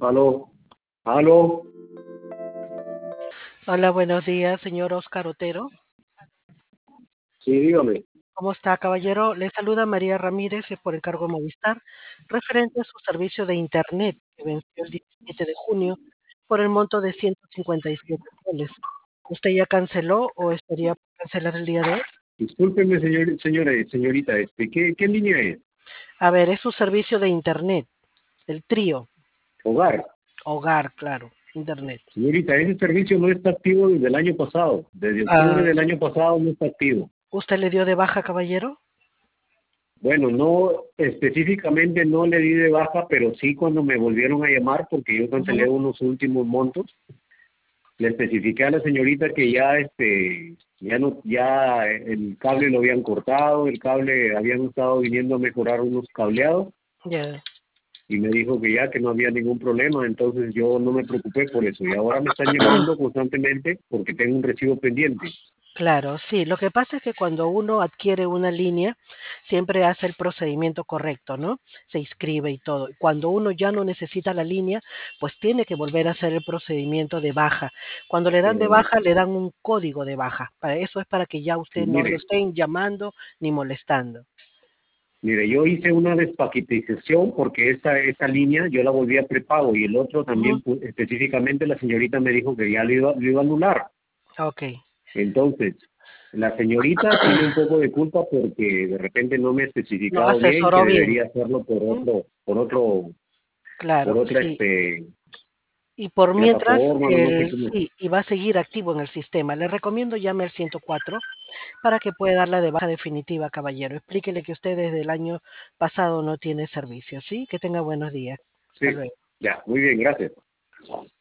Aló, aló, Hola, buenos días, señor Oscar Otero. sí, dígame. ¿Cómo está, caballero? Le saluda María Ramírez por el cargo Movistar, referente a su servicio de Internet que venció el 17 de junio por el monto de 157 soles. ¿Usted ya canceló o estaría por cancelar el día de hoy? Discúlpeme, señorita, ¿qué línea es? A ver, es su servicio de Internet, el trío, Hogar. hogar, claro, Internet. Señorita, ese servicio no está activo desde el año pasado. Desde octubre Ah, del año pasado no está activo. ¿usted le dio de baja, caballero? Bueno, no específicamente no le di de baja, pero sí cuando me volvieron a llamar porque yo cancelé Ujú. unos últimos montos, le especifiqué a la señorita que ya ya no ya el cable lo habían cortado, el cable habían estado viniendo a mejorar unos cableados Ya. y me dijo que ya que no había ningún problema, entonces yo no me preocupé por eso y ahora me están llamando constantemente porque tengo un recibo pendiente. Claro, sí. Lo que pasa es que cuando uno adquiere una línea, siempre hace el procedimiento correcto, ¿no? Se inscribe y todo. Cuando uno ya no necesita la línea, pues tiene que volver a hacer el procedimiento de baja. Cuando le dan de Pero baja, le dan un código de baja. Para eso es para que ya usted no lo mire, estén llamando ni molestando. mire, yo hice una despaquetización porque esta línea yo la volví a prepago y el otro Ujú. también específicamente la señorita me dijo que ya lo iba a anular. Ok. Entonces, la señorita tiene un poco de culpa porque de repente no me he No especificado bien que asesoró bien. debería hacerlo Ujú. por Claro, otra sí. Y por mientras, plataforma, no sé cómo. sí, y va a seguir activo en el sistema. Le recomiendo llame al 104 para que pueda darla de baja definitiva, caballero. Explíquele que usted desde el año pasado no tiene servicio, ¿sí? Que tenga buenos días. Hasta Sí, luego. ya, muy bien, gracias.